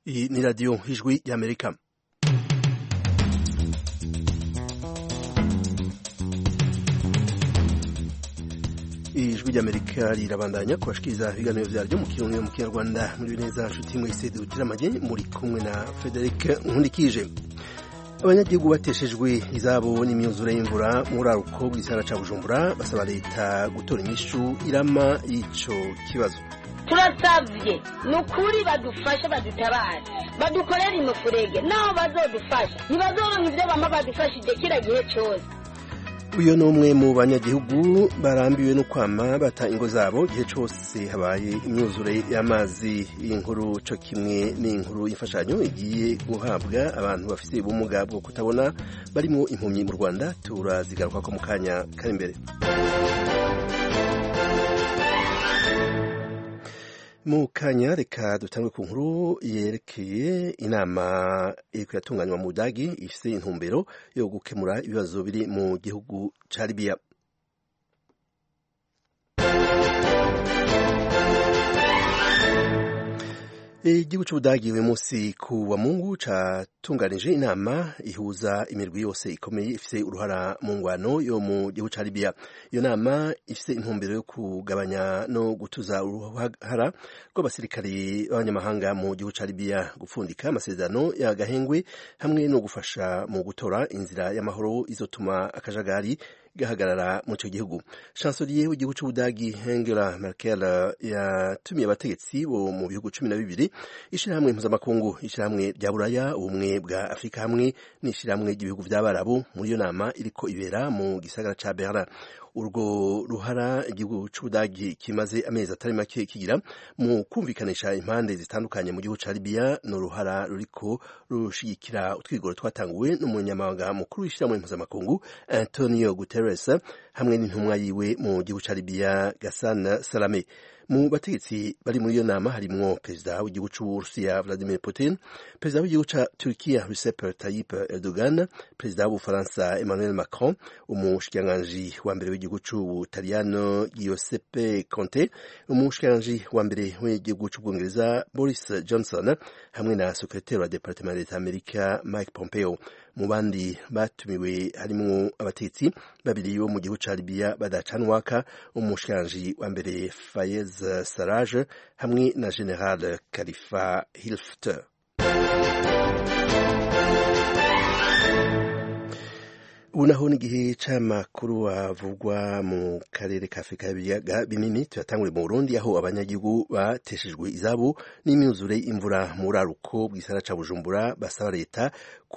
Iyi ni radiyo ijwi y'Amerika. Ijwi ry'Amerika rirabandanya kubashikiriza ibiganiro vyaryo mu kirundi no mu kinyarwanda. Muri neza nshuti mwese duteramanye muri kumwe na Frederic Nkundikije. Abanyagihugu bateshejwe izabo n'imyuzure y'imvura mu buraruko bw'isara ca Bujumbura basaba leta gutora inyishu irama y'ico kibazo. Turasavye nukuri badufashe badutabare badukorera imufurege naho bazodufasha ntibazoronka ivyo bama badufashije kira gihe cyose. Uyo numwe mu banyagihugu barambiwe no kwama bata ingo zabo gihe cyose habaye imyuzure y'amazi. Inkuru co kimwe n'inkuru y'imfashanyo igiye guhabwa abantu bafite ubumuga bwo kutabona barimo impumyi mu Rwanda turazigaruka ko mu kanya kari imbere. Mu kanya reka dutangwe ku nkuru yerekeye inama iriko yatunganywa mu Budagi ifise intumbero yo gukemura ibibazo biri mu gihugu ca Libya. Igihugu c'Ubudagi uyu munsi ku wa Mungu catunganije inama ihuza imirwi yose ikomeye ifise uruhara mu ngwano yo mu gihugu ca Libya. Iyo nama ifise intumbero yo kugabanya no gutuza uruhara rw'abasirikari b'abanyamahanga mu gihugu ca Libya, gupfundika amasezerano y'agahengwe hamwe no gufasha mu gutora inzira y'amahoro izotuma akajagari gahagarara mu cyo gihugu. Chancelier w'igihugu c'Ubudagi Angela Merkel yatumiye abategetsi bo mu bihugu 12, ishirahamwe mpuzamakungu, ishirahamwe rya Buraya, ubumwe bwa Afrika hamwe n'ishirahamwe ry'ibihugu vy'Abarabu muri iyo nama iriko ibera mu gisagara ca Berlin. Urwo ruhara igihugu c'Ubudagi kimaze amezi atari make kigira mu kumvikanisha impande zitandukanye mu gihugu ca Libya no ruhara ruriko rushigikira utwigoro twatanguwe n'umunyamabanga mukuru w'ishirahamwe mpuzamakungu Antonio Guterres hamwe n'intumwa yiwe mu gihugu ca Libya Ghassan Salamé. Mu bategetsi bari muri iyo nama harimwo perezida w'igihugu c'Uburusiya Vladimir Putin, perezida w'igihugu ca Turkiya Recep Tayyip Erdogan, perezida w'Ubufaransa Emmanuel Macron, umushikiranganji wa mbere w'igihugu c'Ubutaliyano Giuseppe Conte, umushikiranganji wa mbere w'igihugu c'Ubwongereza Boris Johnson hamwe na sekretari wa Departement d'Etat Amerika Mike Pompeo. Mu bandi batumiwe harimwo abategetsi babiri bo mu gihugu ca Libya badacanwaka, umushikiranganji wa mbere Fayez Sarraj hamwe na General Khalifa Haftar. Unaho n'igihe c'amakuru avugwa mu karere ka Afrika y'ibiyaga binini, tuyatangure mu Burundi aho abanyagihugu bateshejwe izabo n'imyuzure imvura mu buraruko bw'isara ca Bujumbura basaba leta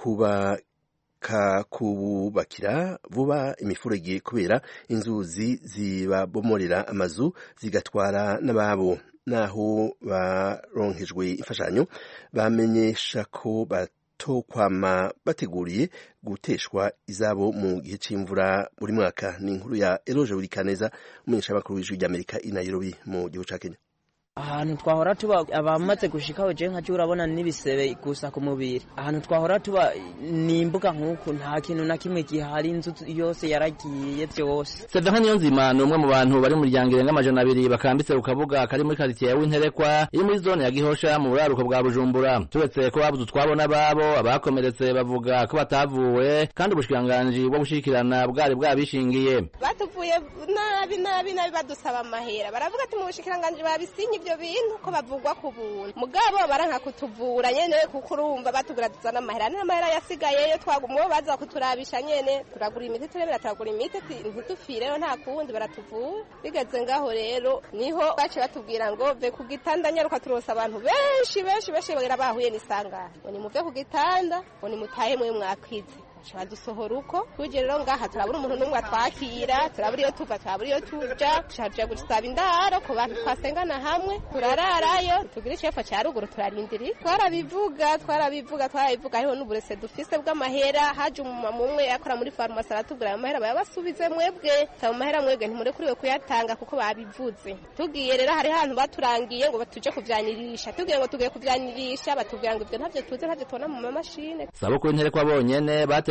kubakira vuba imifurege kubera inzuzi zibabomorera amazu zigatwara n'ababo. Naho baronkejwe imfashanyo bamenyesha ko batokwama bateguriye guteshwa izabo mu gihe c'imvura buri mwaka. Ni inkuru ya Eloge Wirikaneza, umumenyeshamakuru w'ijwi ry'Amerika i Nairobi mu gihugu ca Kenya. Ahantu twahora tuba abamaze gushikaho je nka urabona n'ibisebe gusa ku mubiri. Ahantu twahora tuba ni imbuga nk'uku nta kintu na kimwe gihari, inzu yose yaragiye byose. Severin Niyonzima ni umwe mu bantu bari mu muryango irenga 200 bakambitse ku kabuga kari muri quartier ya Winterekwa iri muri zone ya Gihosha mu buraruko bwa Bujumbura. Turetse ko babuze twabona babo abakomeretse bavuga ko batavuwe kandi ubushikiranganji bwo gushikirana bwari bwabishingiye. Batuvuye nabi badusaba amahera, baravuga ati mu bushikiranganji babisinye ibyo bintu ko bavugwa ku buntu, mugabo baranka kutuvura nyene kuko urumva batuguradiza n'amahera yasigayeyo twagumwe baza kuturabisha nyene turagura imiti turagura imiti ntitufireyo nta kundi baratuvura. Bigeze ngaho rero niho bace batubwira ngo ve ku gitanda nyaruka turosa abantu benshi bagira bahuye n'isangano ngo nimuve ku gitanda ngo nimutahe mwe mwakwize. Badusohora uko tuje rero ngaha turabura umuntu n'umwe atwakira, turabura iyo tuva turabura iyo tuja, tuje gusaba indaro ku bantu twasengana hamwe turararayo tugira icefa cya ruguru turarindiri. Twarabivuga hariho n'uburese dufise bw'amahera. Haje umumama umwe yakora muri farumasi aratubwira amahera bayabasubize mwebwe, tayo mahera mwebwe ntimurekuriwe kuyatanga kuko babivuze. Tugiye rero hari hantu baturangiye ngo batuje kuvyanirisha, tugiye ngo tugiye kuvyanirisha batubwira ngo ibyo ntavyo tuze ntavyo tubona mu mashine. Sabo ko Winterekwa bonyene bate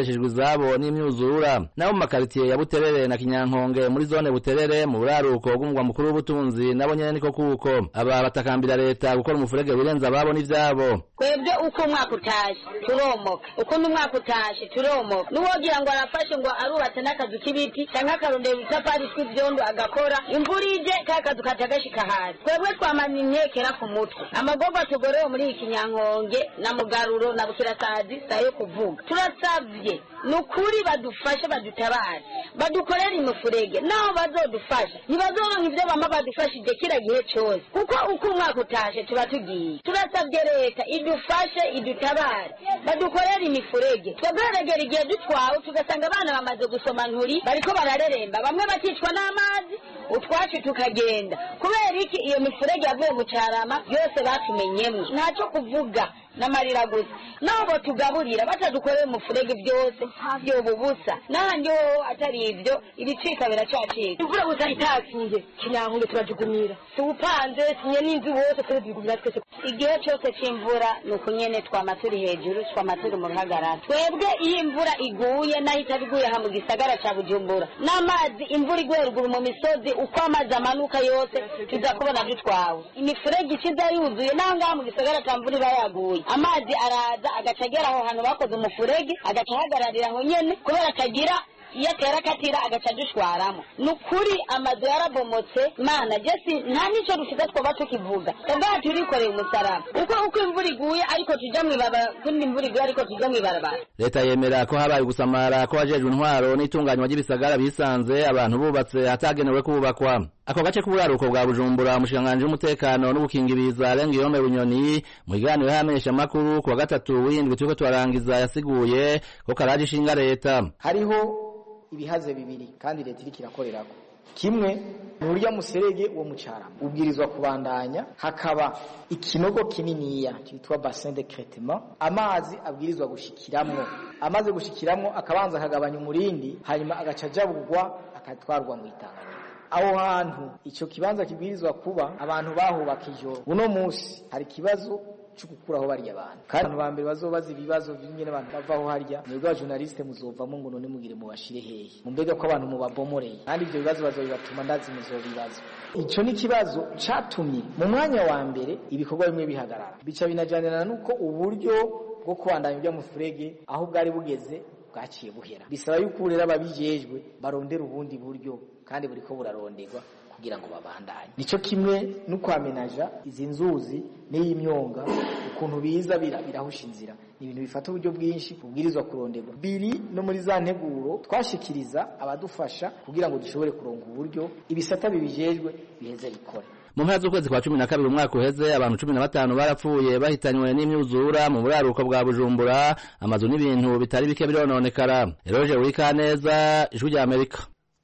bateshejwe izabo n'imyuzura. Nabo mu makaritiye ya Buterere na Kinyankonge muri zone Buterere mu buraruko bw'umugwa mukuru w'ubutunzi nabo nyene niko kuko aba batakambira leta gukora umufurege wirenza ababo n'ivyabo. Twebwe uko umwaka utashe turomoka, uko n'umwaka utashe turomoka, n'uwogira ngo arafashe ngo arubatse n'akazu k'ibiti canke akarondera utafari tw'ivyondo agakora, imvura ije kakazu katagashika hasi. Twebwe twamana imyekera ku mutwe, amagorwa tugorewe muri iki Kinyankonge na Mugaruro na Bukirasazi sayo kuvuga. Turasavye nukuri badufashe badutabare, badukorera imufurege, naho bazodufasha ntibazoronka ivyo bama badufashije kira gihe cyose, kuko uko umwaka utashe tuba tugiye. Turasavye leta idufashe idutabare, badukorera imifurege. Twebweregera igihe dutwawe tugasanga abana bamaze gusoma nturi bariko barareremba, bamwe bakicwa n'amazi utwacu tukagenda. Kubera iki iyo mifurege yavuye mu Carama yose batumenyemwe, ntaco kuvuga n'amarira gusa. Nabo tugaburira batadukorera umufurege byose byo bubusa, nanjye atari ibyo ibicika biracacika. Imvura gusa itakinge Kinyankonge turajugumira, tupanze sinye n'inzu wose turabigumira twese. Igihe cyose cy'imvura nuko nyene twamaturi hejuru, twamaturi mu ruhagarara. Twebwe iyi imvura iguye nahita biguye ha mu gisagara ca Bujumbura, n'amazi imvura iguye ruguru mu misozi, uko amazi amanuka yose tuza kubona dutwawe. Imifurege ikiza yuzuye nanga mu gisagara ca mvura bayaguye, amazi araza agaca agera aho hantu bakoze umufurege agaca ahagararira aho nyene, kubera akagira iyo atera akatira agaca dushwaramo. Nukuri amazu yarabomotse, mana jesi nta nico dufite twoba tukivuga, ubwa turikoreye umusaraba uko imvura iguye ariko tuja mwibaba, kundi imvura iguye ariko tuja mwibarabara. Leta yemera ko habaye gusamara ko wajejwe intwaro n'itunganywa ry'ibisagara bisanze abantu bubatse hatagenewe kubakwa. Ako gace k'uburaruko bwa Bujumbura umushikiranganji w'umutekano n'ubukingiriza Lengiyome Bunyoni mu kiganiro y'amenyesha makuru kuwa gatatu w'indwi turiko twarangiza yasiguye ko karaje ishinga leta. Hariho ibihaze bibiri kandi leta iriko irakorerako. Kimwe ni urya muserege wo mu Carama ubwirizwa kubandanya, hakaba ikinogo kininiya cyitwa bassin de traitement amazi abwirizwa gushikiramwo, amaze gushikiramwo akabanza akagabanya umurindi hanyuma agaca jabugwa akatwarwa mu Itanganyika. Aho hantu ico kibanza kibwirizwa kuba abantu bahubaka ijoro. Uno musi hari kibazo cukukuraho bari abantu, kandi abantu bambere bazobaza ibibazo by'ingene abantu bavaho harya, mwebwe journaliste muzovamo ngo none mugire mu bashire hehe, mumbega ko abantu mubabomoreye, kandi ibyo bibazo bazobibatuma ndazi muzobibazo. Ico ni kibazo catumye mu mwanya wa mbere ibikorwa bimwe bihagarara, bica binajanirana nuko uburyo bwo kubandanya ibyo mufurege aho bwari bugeze bwaciye buhera. Bisaba yuko rero ababijejwe barondera ubundi buryo, kandi buriko buraronderwa kugira ngo babandanye. Nico kimwe no kwamenaja izi nzuzi n'iyimyonga, ukuntu biza birahusha inzira, ni ibintu bifata uburyo bwinshi kubwirizwa kuronderwa. Biri no muri za nteguro twashikiriza abadufasha kugira ngo dushobore kuronga uburyo ibisata bibijejwe biheze bikore. Mu mpera z'ukwezi kwa 12 umwaka uheze abantu 15 barapfuye bahitanywe n'imyuzura mu buraruko bwa Bujumbura, amazu n'ibintu bitari bike birononekara. Eloge Wikaneza, Ijwi rya Amerika.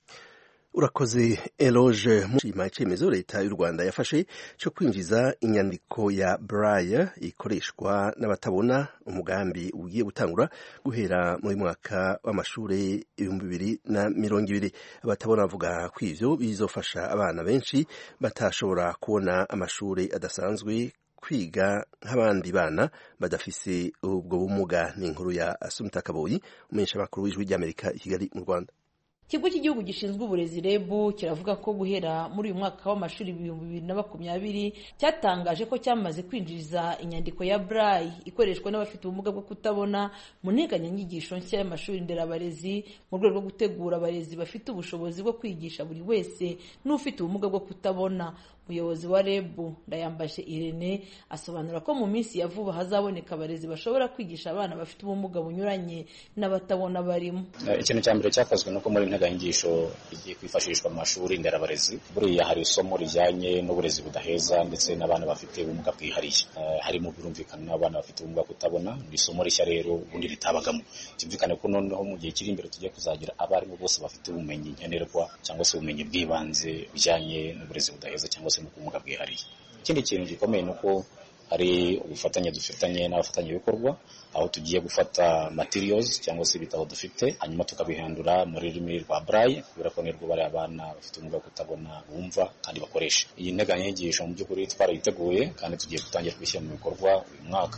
Urakoze Eloge. Mushima icemezo leta y'u Rwanda yafashe cyo kwinjiza inyandiko ya Braille ikoreshwa n'abatabona, umugambi ugiye gutangura guhera muri mwaka w'amashure 2020. Abatabona bavuga ko ivyo bizofasha abana benshi batashobora kubona amashure adasanzwe kwiga nk'abandi bana badafise ubwo bumuga. Ni inkuru ya Asumta Kaboyi, umumenyesha makuru w'Ijwi ry'Amerika i Kigali mu Rwanda. Ikigo cy'igihugu gishinzwe uburezi REB kiravuga ko guhera muri uyu mwaka w'amashuri 2020 cyatangaje ko cyamaze kwinjiza inyandiko ya Braille ikoreshwa n'abafite ubumuga bwo kutabona mu nteganyanyigisho nshya y'amashuri nderabarezi mu rwego rwo gutegura abarezi bafite ubushobozi bwo kwigisha buri wese n'ufite ubumuga bwo kutabona. Umuyobozi wa REB Ndayambaje Irene asobanura ko mu minsi ya vuba hazaboneka abarezi bashobora kwigisha abana bafite ubumuga bunyuranye n'abatabona barimo. Ikintu cya mbere cyakozwe nuko muri integanyigisho igiye kwifashishwa mu mashuri nderabarezi, buriya hari isomo rijyanye n'uburezi budaheza ndetse n'abana bafite ubumuga bwihariye, harimo birumvikana n'abana bafite ubumuga kutabona. Ni isomo rishya rero ubundi ritabagamo. Cyumvikane ko noneho mu gihe kiri imbere tugiye kuzagira abarimu bose bafite ubumenyi nkenerwa cyangwa se ubumenyi bw'ibanze bijyanye n'uburezi budaheza cyangwa se n'ubumuga bwihariye. Ikindi kintu gikomeye nuko hari ubufatanye dufitanye n'abafatanyabikorwa, aho tugiye gufata materials cyangwa se ibitabo dufite hanyuma tukabihandura muri rurimi rwa Braille, kubera ko nirwo bari abana bafite ubumuga kutabona bumva kandi bakoresha. Iyi nteganyanyigisho mu by'ukuri twarayiteguye kandi tugiye gutangira kubishyira mu bikorwa uyu mwaka mu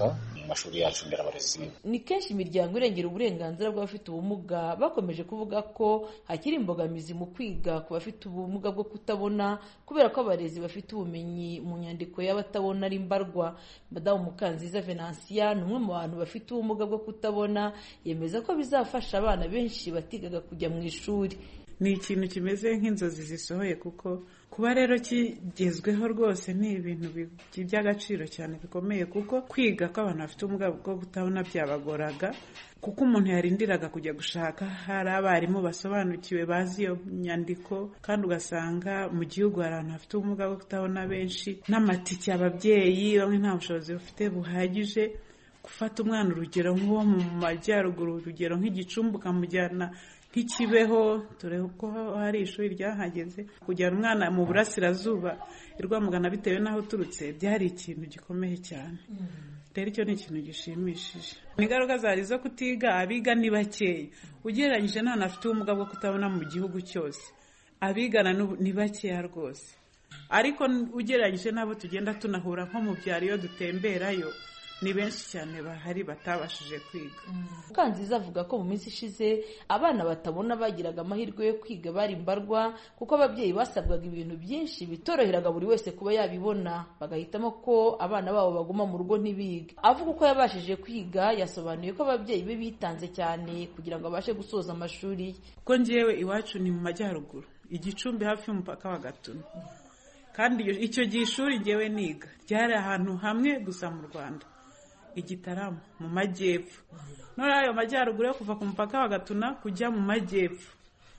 mashuri yacu nderabarezi. Ni kenshi imiryango irengera uburenganzira bw'abafite ubumuga bakomeje kuvuga ko hakiri imbogamizi mu kwiga ku bafite ubumuga bwo kutabona kubera ko abarezi bafite ubumenyi mu nyandiko y'abatabona ari mbarwa. Madamu Mukanziza Venantia ni umwe mu bantu bafite ubumuga bwo kutabona, yemeza ko bizafasha abana benshi batigaga kujya mu ishuri. Ni ikintu kimeze nk'inzozi zisohoye, kuko kuba rero kigezweho rwose ni ibintu by'agaciro cyane bikomeye, kuko kwiga ko abantu bafite ubumuga bwo kutabona byabagoraga, kuko umuntu yarindiraga kujya gushaka hari abarimu basobanukiwe bazi iyo nyandiko, kandi ugasanga mu gihugu hari abantu bafite ubumuga bwo kutabona benshi, n'amatike ababyeyi bamwe nta bushobozi bafite buhagije. Gufata umwana urugero nk'uwo mu majyaruguru, urugero nk'Igicumbi ukamujyana nk'Ikibeho, dore ko hari ishuri ryahageze, kujyana umwana mu burasirazuba i Rwamagana bitewe n'aho uturutse byari ikintu gikomeye cyane. Rero icyo ni ikintu gishimishije. Ingaruka zari zo kutiga, abiga ni bakeya ugereranyije n'abantu bafite ubumuga bwo kutabona mu gihugu cyose, abigana ni bakeya rwose, ariko ugereranyije n'abo tugenda tunahura nko mu byaro iyo dutemberayo ni benshi cyane bahari batabashije kwiga. Mukanziza avuga ko mu minsi ishize abana batabona bagiraga amahirwe yo kwiga bari mbarwa, kuko ababyeyi basabwaga ibintu byinshi bitoroheraga buri wese kuba yabibona, bagahitamo ko abana babo baguma mu rugo ntibige. Avuga uko yabashije kwiga, yasobanuye ko ababyeyi be bitanze cyane kugira ngo abashe gusoza amashuri ye. Ko njyewe iwacu ni mu majyaruguru, Igicumbi hafi y'umupaka wa Gatuna, kandi icyo gihe ishuri njyewe niga ryari ahantu hamwe gusa mu Rwanda, Igitaramo mu majyepfo. None ayo majyaruguru yo kuva ku mupaka wa Gatuna kujya mu majyepfo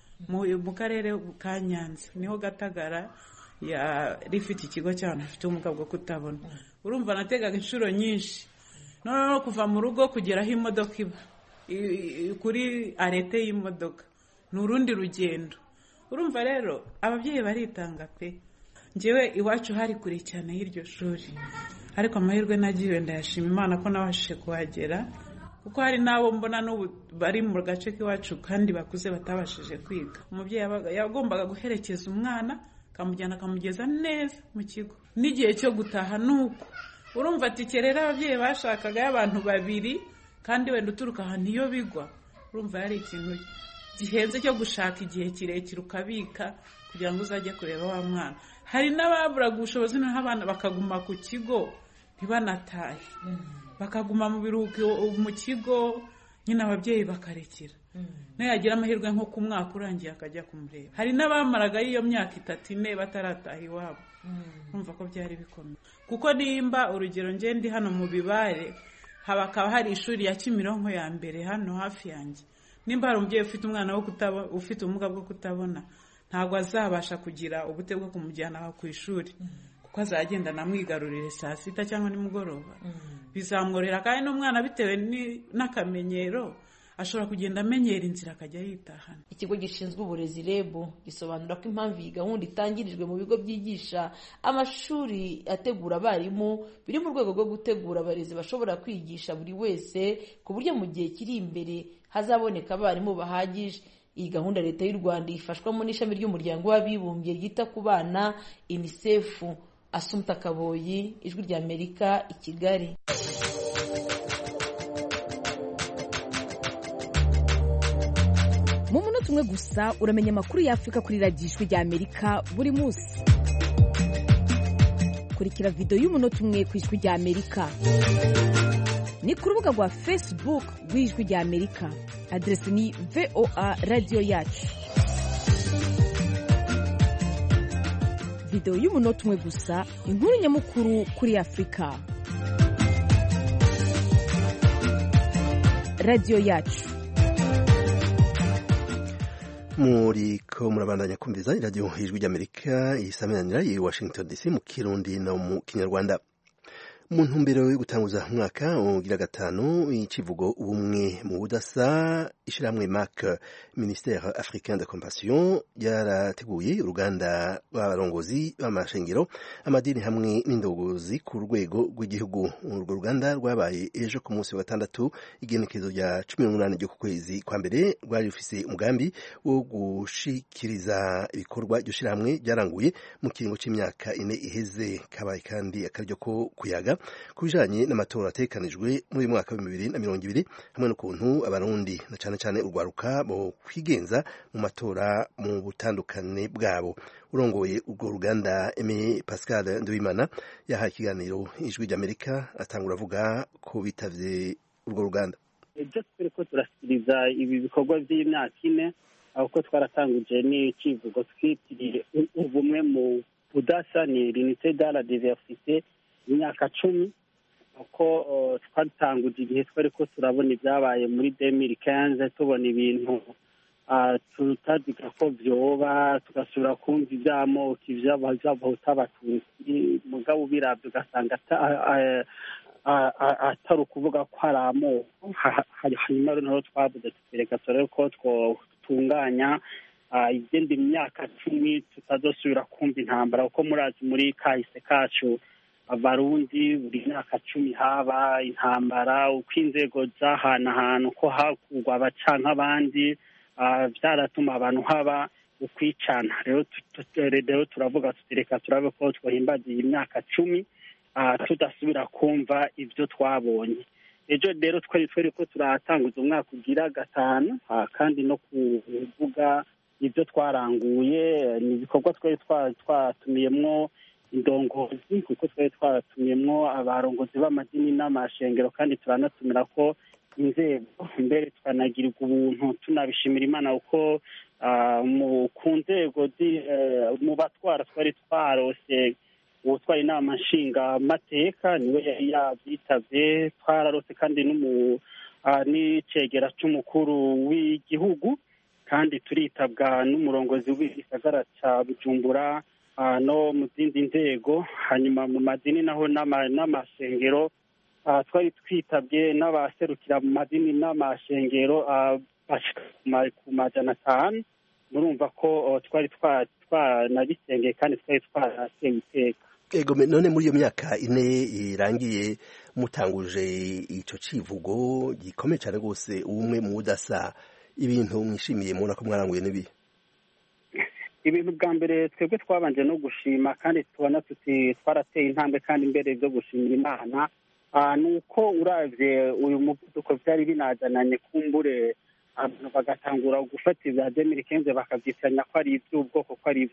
mu karere ka Nyanza niho Gatagara rifite ikigo cy'abantu bafite ubumuga bwo kutabona. Urumva nategaga inshuro nyinshi, no kuva mu rugo kugera aho imodoka iba kuri arete y'imodoka ni urundi rugendo. Urumva rero ababyeyi baritanga pe. Njyewe iwacu hari kure cyane y'iryo shuri, ariko amahirwe nagiye ndayashima Imana ko nabashije kuhagera, kuko hari nabo mbona n'ubu bari mu gace k'iwacu kandi bakuze batabashije kwiga. Umubyeyi yagombaga guherekeza umwana akamujyana akamugeza neza mu kigo, n'igihe cyo gutaha nuko. Urumva ati rero ababyeyi bashakaga y'abantu babiri kandi wenda uturuka ahantu iyo bigwa. Urumva yari ikintu gihenze cyo gushaka igihe kirekire ukabika kugira ngo uzajye kureba wa mwana. Hari n'ababuraga ubushobozi n'abana bakaguma ku kigo ntibanatahe, bakaguma mu biruhuko mu kigo, nyine ababyeyi bakarekera. Nayo yagira amahirwe nko ku mwaka urangiye akajya kumureba. Hari n'abamaraga iyo myaka 3-4 batarataha iwabo. Umva ko byari bikomeye, kuko nimba urugero nge ndi hano mu Bibare, habakaba hari ishuri ya Kimironko ya mbere hano hafi yanjye. Nimba hari umubyeyi ufite umwana ufite ubumuga bwo kutabona, ntabwo azabasha kugira ubute bwo kumujyana ku ishuri, kuko azagenda namwigarurire saa sita cyangwa nimugoroba. Bizamworera kandi n'umwana bitewe n'akamenyero ashobora kugenda amenyera inzira akajya yitahana. Ikigo gishinzwe uburezi REB gisobanura ko impamvu iyi gahunda itangirijwe mu bigo byigisha amashuri ategura abarimu biri mu rwego rwo gutegura abarezi bashobora kwigisha buri wese, ku buryo mu gihe kiri imbere hazaboneka abarimu bahagije. Iyi gahunda leta y'u Rwanda ifashwamo n'ishami ry'umuryango w'abibumbye ryita ku bana UNICEF. Assumpta Kaboyi, Ijwi ry'Amerika, i Kigali. Mu munota umwe gusa uramenya amakuru y'Afrika kuri radiyo Ijwi ry'Amerika buri munsi. Kurikira video y'umunota umwe ku Ijwi ry'Amerika ni ku rubuga rwa Facebook rw'Ijwi ry'Amerika. Adresi ni VOA Radio Yacu. Video y'umunota umwe gusa, inkuru nyamukuru kuri Afrika. Radio Yacu. Muriko murabandanya kumviza iradiyo Ijwi ry'Amerika isaminanira i Washington DC mu Kirundi no mu Kinyarwanda. Mu ntumbero yo gutanguza umwaka ugira gatanu icivugo ubumwe mu budasa, ishiramwe MAC Ministère Africain de Compassion yarateguye uruganda rw'abarongozi b'amashengero, amadini hamwe n'indogozi ku rwego rw'igihugu. Urwo ruganda rwabaye ejo ku munsi wa gatandatu igenekezo rya 18 ryo ku kwezi kwa mbere, rwari rufise umugambi wo gushikiriza ibikorwa iryo shiramwe byaranguye mu kiringo c'imyaka 4 iheze. Kabaye kandi akaryo ko kuyaga ku bijanye n'amatora ategekanijwe muri uyu mwaka wa 2020 hamwe n'ukuntu abarundi na cane cane urwaruka bo kwigenza mu matora mu butandukane bwabo. Urongoye urwo ruganda Aimé Pascal Nduwimana yahaye ikiganiro Ijwi ry'Amerika atangura avuga ko bitavye urwo ruganda. Ejo turiko turasiriza ibi bikorwa vy'imyaka ine aho twaratanguje n'icivugo twitiriye ubumwe mu budasa ni l'unité dans la diversité imyaka 10 uko twatanguje igihe twariko turabona ibyabaye muri 2015 tubona ibintu tutazika ko vyoba tugasubira kumva ivy'amoko ivy'abahutu abatutsi mugabo biravye ugasanga atari ukuvuga ko hari amoko. Hanyuma rero twavuze tutereka turebe ko twotunganya igenda imyaka 10 tutazosubira kumva intambara kuko murazi muri kahise kacu abarundi buri myaka 10 haba intambara uko inzego zahanahana uko hakurwa abacanka abandi vyaratuma abantu haba ukwicana. Rero turavuga tutereka turabe ko twohimbaza iyi myaka 10 tudasubira kumva ibyo twabonye. Ejo rero twari ko turatanguza umwaka ugira 5 kandi no kuvuga ibyo twaranguye ni ibikorwa twari twatumiyemwo indongozi kuko twari twatumiyemwo abarongozi b'amadini n'amashengero kandi turanatumira ko inzego mbere tukanagirirwa ubuntu tunabishimira Imana uko ku nzego mu batwara twari twarose utwara inama nshinga amateka niwe yari yavyitavye twararose kandi n'icegera c'umukuru w'igihugu kandi turitabwa n'umurongozi w'igisagara ca Bujumbura no mu zindi nzego. Hanyuma mu madini naho n'amashengero twari twitabye n'abaserukira mu madini n'amashengero bashika ku 500. Murumva ko twari twanabisengeye kandi twari twarateye iteka. Ego none muri iyo myaka ine irangiye mutanguje ico civugo gikomeye cyane rwose ubumwe mu budasa, ibintu mwishimiye mubona ko mwaranguye nibi? Ibintu bwa mbere twebwe twabanje no gushima kandi tubona tuti twarateye intambwe kandi imbere byo gushimira Imana nuko uravye uyu muvuduko vyari binazananye kumbure abantu bagatangura gufata ibya 2015 bakavyitanya ko ari ivy'ubwoko ko ari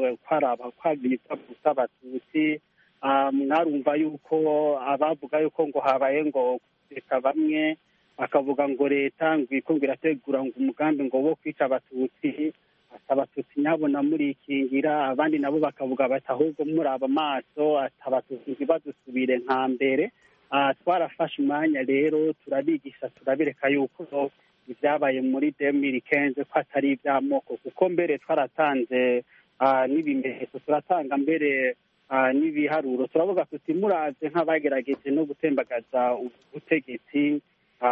ivy'abatutsi. Mwarumva yuko abavuga yuko ngo habaye ngo reka bamwe bakavuga ngo leta ngo irategura ngo umugambi ngo wo kwica abatutsi abatutsi nyabona muri ikingira, abandi nabo bakavuga bati ahubwo muraba amaso abatutsi badusubire nka mbere. Twarafashe umwanya rero turabigisha turabireka yuko ibyabaye muri 2015 ko atari iby'amoko kuko mbere twaratanze n'ibimenyetso turatanga mbere n'ibiharuro turavuga tuti muraze nk'abagerageje no gutembagaza ubutegetsi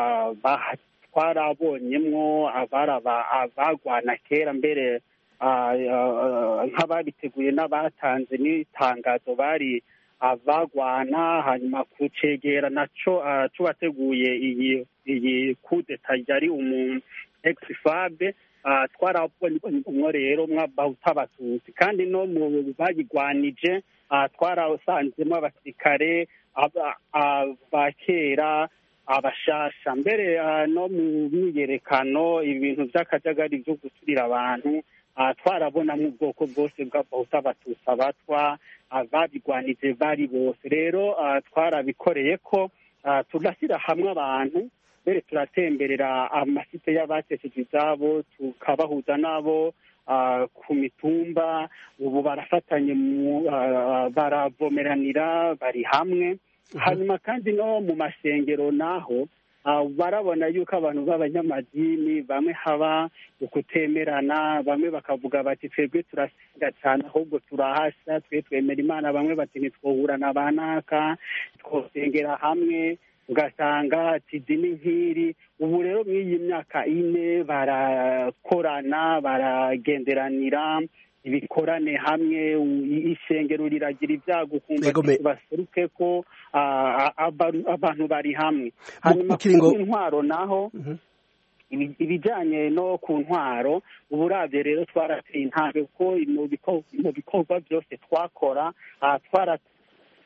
twarabonyemwo abagwana kera mbere nk'ababiteguye n'abatanze n'itangazo bari abagwana. Hanyuma kucegera naco tubateguye iyi kudeta yari umu ex-FAB twarabonye rero mwabahuta abatutsi kandi no mu bagigwanije twarasanzemo abasirikare abakera abashasha mbere no mu myiyerekano ibintu by'akajagari byo guturira abantu twarabona mu bwoko bwose bw'abahuta abatutsi abatwa ababigwanije bari bose. Rero twarabikoreye ko tugashyira hamwe abantu mbere turatemberera amasite y'abatesheje izabo tukabahuza nabo ku mitumba. Ubu barafatanye baravomeranira bari hamwe. Hanyuma kandi no mu masengero naho barabona yuko abantu b'abanyamadini bamwe haba ukutemerana, bamwe bakavuga bati twebwe turasenga cyane ahubwo turahasha twe twemera Imana, bamwe bati ntitwohura na banaka twosengera hamwe, ugasanga ati dini nk'iri. Ubu rero mw'iyi myaka ine barakorana baragenderanira ibikorane hamwe, ishengero riragira ibyago kumva baseruke ko abantu bari hamwe. Hanyuma ku ntwaro naho ibijyanye no ku ntwaro ubu uravye rero twarateye intambwe kuko mu bikorwa byose twakora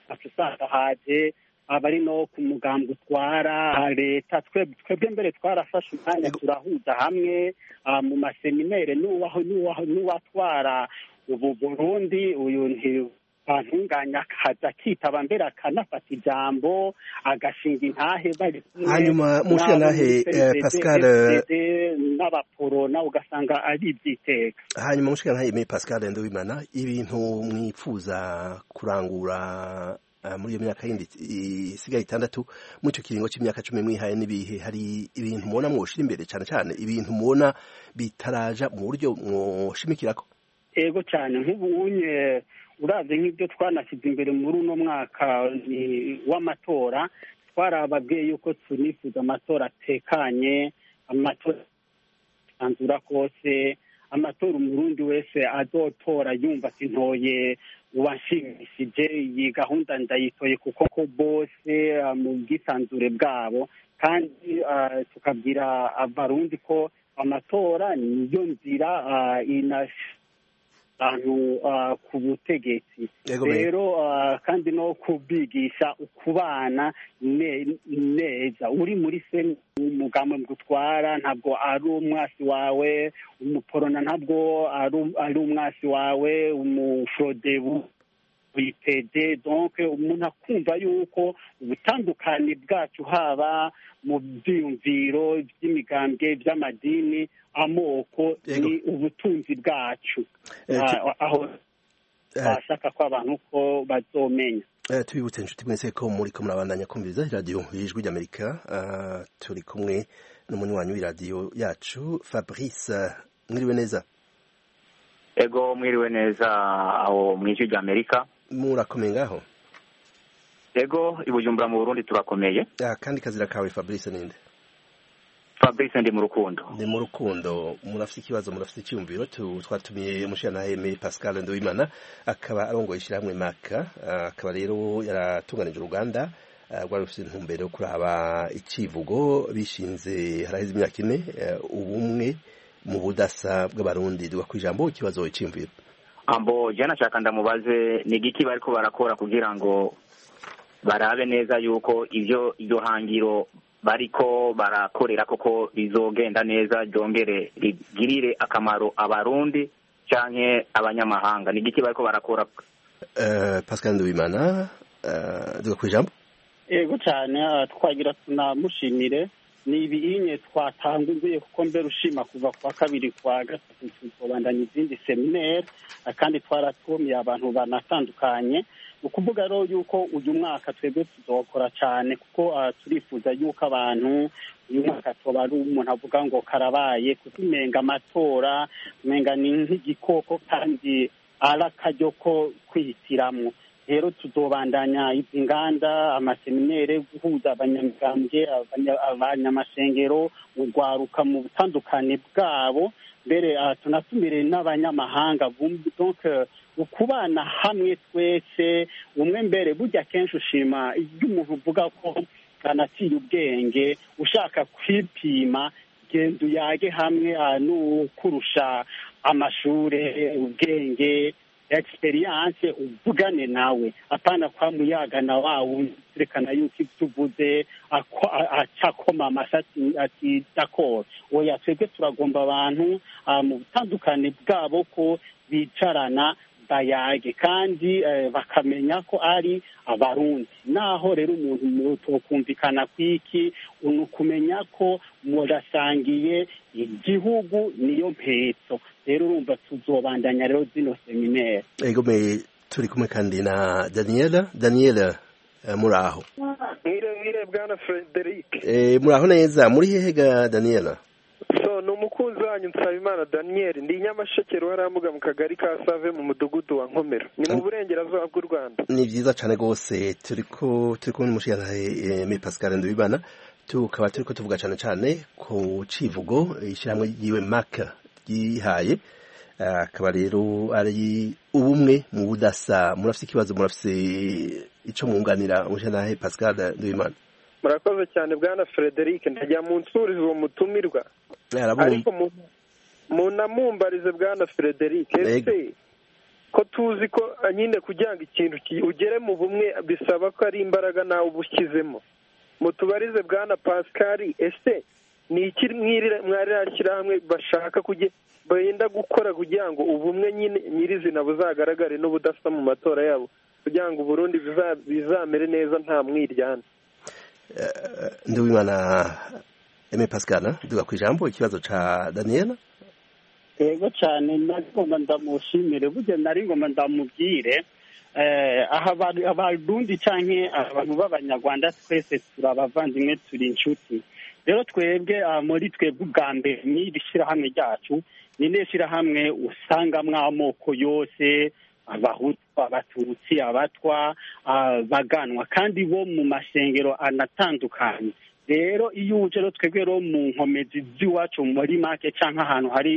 usanga haje abari no ku mugambi utwara leta twebwe mbere twarafashe umwanya turahuza hamwe mu maseminere n'uwatwara ubu Burundi uyu ntunganya akaza akitaba mbere akanafata ijambo agashinga intahe bari hanyuma mushiya nahe Pascal n'abaporo nawe ugasanga ari ibyiteka hanyuma mushiya nahe Pascal Nduwimana ibintu mwipfuza kurangura muri iyo myaka yindi isigaye 6 muri icyo kiringo cy'imyaka 10 mwihaye n'ibihe hari ibintu mubona mwoshira imbere cyane ibintu mubona bitaraja mu buryo mwoshimikirako ego cyane nk'ubunye uravye nk'ibyo twanashyize imbere muri uno mwaka w'amatora twarababwiye yuko tunifuza amatora atekanye amatora anzura kose amatora umurundi wese azotora yumva ati ntoye uwashimishije iyi gahunda ndayitoye kuko ko bose mu bwisanzure bwabo kandi tukabwira abarundi ko amatora niyo nzira abantu ku butegetsi rero kandi no kubigisha ukubana neza uri muri se umugambi gutwara ntabwo ari umwasi wawe umuporona ntabwo ari umwasi wawe umufrodebu witede donc umuntu akumva yuko ubutandukane bwacu haba mu byiyumviro by'imigambwe by'amadini amoko ni ubutunzi bwacu aho bashaka ko abantu ko bazomenya tubibutse inshuti mwese ko muri ko murabandanya kumviriza radio y'ijwi ry'Amerika turi kumwe n'umunywanyi w'iradio yacu Fabrice mwiriwe neza ego mwiriwe neza aho mw'ijwi ry'Amerika murakomeye ngaho ego ibujumbura mu Burundi turakomeye kandi kazira kawe Fabrice ninde Fabrice ndi mu rukundo murafite ikibazo murafite icyumviro twatumiye mushana Aime Pascal Nduwimana akaba arongoye ishyirahamwe maka akaba rero yaratunganije uruganda rwari rufite intumbero yo kuraba icivugo bishinze haraheze imyaka 4 ubumwe mu budasa bw'abarundi duga kwijambo ikibazo cy'imviro ambo jana cyaka ndamubaze ni giki bariko barakora kugira ngo barabe neza yuko iryo hangiro bariko barakorera koko rizogenda neza jongere rigirire akamaro abarundi canke abanyamahanga ni giki bariko barakora Pascal Nduwimana duga kwijambo ego cyane twagira tunamushimire ni ibinye twatanguye kuko mbere ushima kuva kwa kabiri kwa gatatu tuzobandanya izindi seminaire kandi twaratumiye abantu banatandukanye ukuvuga rero yuko uyu mwaka twebwe tuzokora cyane kuko turifuza yuko abantu uyu mwaka toba ari umuntu avuga ngo karabaye kutumenga amatora menga ni nk'igikoko kandi arakaryo ko kwihitiramo rero tuzobandanya izi nganda amaseminere guhuza abanyamigambwe abanyamasengero urwaruka mu butandukane bwabo mbere tunatumire n'abanyamahanga donc ukubana hamwe twese umwe mbere burya kenshi ushima iyo umuntu uvuga ko anaciye ubwenge ushaka kwipima genda uyage hamwe n'ukurusha amashure ubwenge experience uvugane nawe apana kwa muyaga na wawe turekana yuko ituvuze acakoma amasati ati d'accord oya twebwe turagomba abantu mu butandukane bwabo ko bicarana bayage kandi bakamenya ko ari abarundi naho rero umuntu tokumvikana kwiki unukumenya ko murasangiye igihugu niyo mpetso rero urumva tuzobandanya rero zino seminaire ego me turi kumwe kandi na Daniela muraho mwire bwana Frederic muraho neza muri hehe ga Daniela so no mukunzi wanyu Nsabimana Daniel ndi Nyamasheke Ruharambuga mu kagari ka Save mu mudugudu wa Nkomero ni mu burengerazuba bw'u Rwanda ni byiza cyane gose turiko n'umushikana Aime Pascal Nduwimana tukaba turiko tuvuga cyane ku civugo ishyirahamwe yiwe maka yihaye akaba rero ari ubumwe mu budasa murafite ikibazo murafite ico mwunganira umushikana Aime Pascal Nduwimana murakoze cyane bwana Frederic ndajya mu nsurizo uwo mutumirwa ariko munamumbarize bwana Frederic ese ko tuzi ko nyine kugira ngo ikintu ugere mu bumwe bisaba ko ari imbaraga nawe uba ushyizemo. Mutubarize bwana Pascal, ese ni iki mwari rashyirahamwe bashaka benda gukora kugira ngo ubumwe nyine nyirizina buzagaragare n'ubudasa mu matora yabo kugira ngo Burundi bizamere neza nta mwiryane? Nduwimana Aime Pascal, duga ku ijambo ikibazo ca Daniel. Yego cyane, nagomba ndamushimire, burya nari ngomba ndamubwire aha abarundi canke abantu b'abanyarwanda twese turabavandimwe, turi inshuti. Rero twebwe muri twebwe ubwa mbere n'iri shyirahamwe ryacu ni shyirahamwe usangamwo amoko yose, abahutu, abatutsi, abatwa, baganwa, kandi bo mu mashengero anatandukanye. Rero iyo uje rero twebwe rero mu nkomezi z'iwacu muri make canke ahantu hari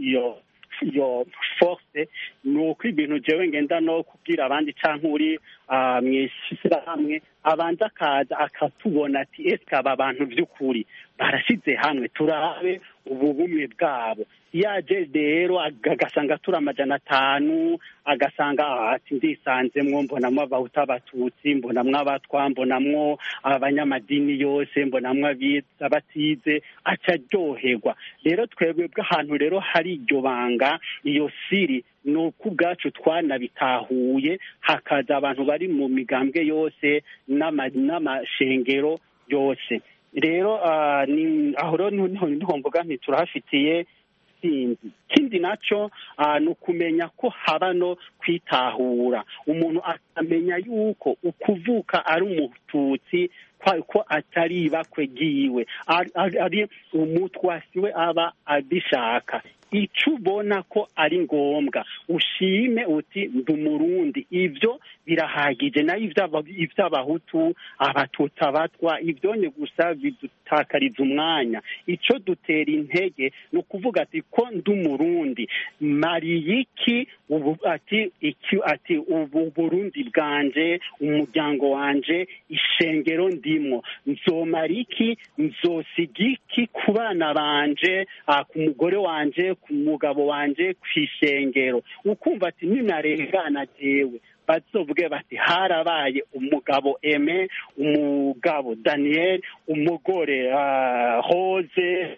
iyo force, ni uko ibintu jewe ngenda no kubwira abandi canke uri mw'ishyirahamwe abanza akaza akatubona ati eske aba bantu vy'ukuri barashize hamwe turabe ubu bumwe bwabo. Yaje rero agasanga turi 500, agasanga ati ndisanzemwo, mbonamwo abahutu, abatutsi, mbonamwo abatwa, mbonamwo abanyamadini yose, mbonamwo abatize, aca aryoherwa. Rero twebwe bw'ahantu rero hari iryo banga, iyo siri, ni uko ubwacu twanabitahuye, hakaza abantu bari mu migambwe yose n'amashengero yose. Rero aho rero niho mvuga nti turahafitiye ikindi naco ni ukumenya ko haba no kwitahura, umuntu akamenya yuko ukuvuka ari umututsi ko atari ibakwe giwe, ari umutwasi we aba abishaka. Ico ubona ko ari ngombwa ushime uti ndi Umurundi, ivyo birahagije. Nayo ivy'abahutu, abatutsi, abatwa, ivyonye gusa bidutakariza umwanya. Ico dutera intege ni ukuvuga ati ko ndi Umurundi, mariye iki ubu, ati ubu Burundi bwanje, umuryango wanje, ishengero ndimwo, nzomara iki, nzosiga iki ku bana banje, ku mugore wanje, ku mugabo wanje, kw'ishengero. Ukumva ati ninarengana jewe bazovuge bati harabaye umugabo Aime, umugabo Daniel, umugore Rose,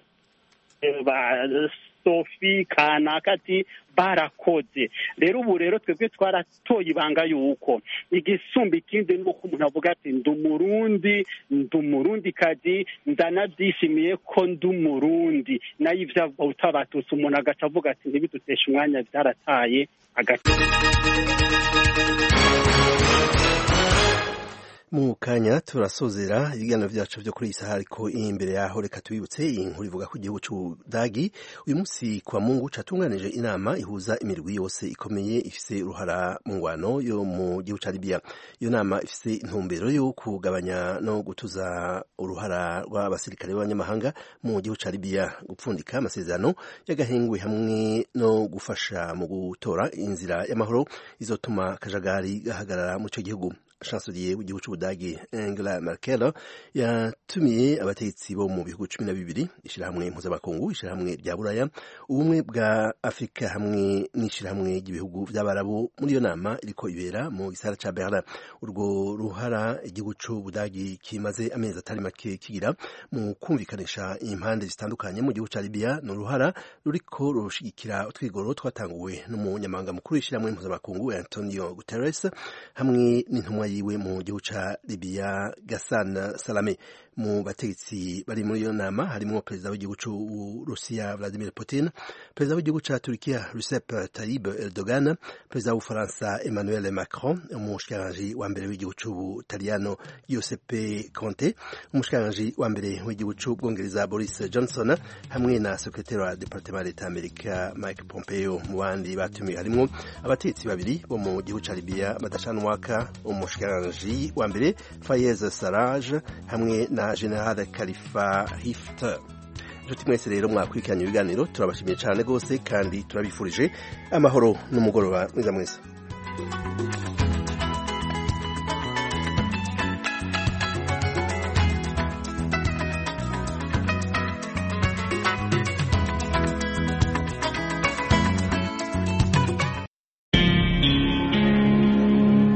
Sophie, kanaka, ati barakoze. Rero ubu rero twebwe twaratoye ibanga yuko igisumba ikindi nuko umuntu avuga ati ndi Umurundi, ndi Umurundikazi, ndanabyishimiye ko ndi Umurundi. Nayo ivy'abahutu, abatutsi umuntu agaca avuga ati ntibiduteshe umwanya, vyarataye agati. Mu kanya turasozera ibiganiro vyacu vyo kuri iyi saha, ariko imbere yaho reka tubibutse iyi nkuru ivuga ko igihugu c'Ubudagi uyu munsi kwa Mungu catunganije inama ihuza imirwi yose ikomeye ifise uruhara mu ngwano yo mu gihugu ca Libya. Iyo nama ifise intumbero yo kugabanya no gutuza uruhara rw'abasirikare b'abanyamahanga mu gihugu ca Libya, gupfundika amasezerano y'agahengwe hamwe no gufasha mu gutora inzira y'amahoro izotuma kajagari gahagarara mu ico gihugu. Chancelier w'igihugu c'Ubudagi Angela Merkel yatumiye abategetsi bo mu bihugu 12, ishirahamwe mpuzamakungu, ishirahamwe rya Buraya, ubumwe bwa Afrika hamwe n'ishirahamwe ry'ibihugu vy'Abarabu muri iyo nama iriko ibera mu gisagara ca Berlin. Urwo ruhara igihugu c'Ubudagi kimaze amezi atari make kigira mu kumvikanisha impande zitandukanye mu gihugu ca Libya, no ruhara ruriko rushigikira utwigoro twatanguwe n'umunyamabanga mukuru w'ishirahamwe mpuzamakungu Antonio Guterres hamwe n'intumwa yiwe mu gihugu ca Libya Ghassan Salame. Mu bategetsi bari muri iyo nama harimo perezida w'igihugu c'Urusiya Vladimir Putin, perezida w'igihugu ca Turkiya Recep Tayyip Erdogan, perezida w'Ufaransa Emmanuel Macron, umushikiranganji wa mbere w'igihugu c'Ubutaliyano Giuseppe Conte, umushikiranganji wa mbere w'igihugu c'Ubwongereza Boris Johnson hamwe na sekretari wa Departement d'Etat Amerika Mike Pompeo. Mu bandi batumiwe harimo abategetsi babiri bo mu gihugu ca Libya badashanwaka, umushikiranganji wa mbere Fayez Sarraj hamwe na General Khalifa Haftar. Inshuti mwese rero mwakurikiranye ibiganiro, turabashimiye cyane rwose kandi turabifurije amahoro n'umugoroba mwiza mwese.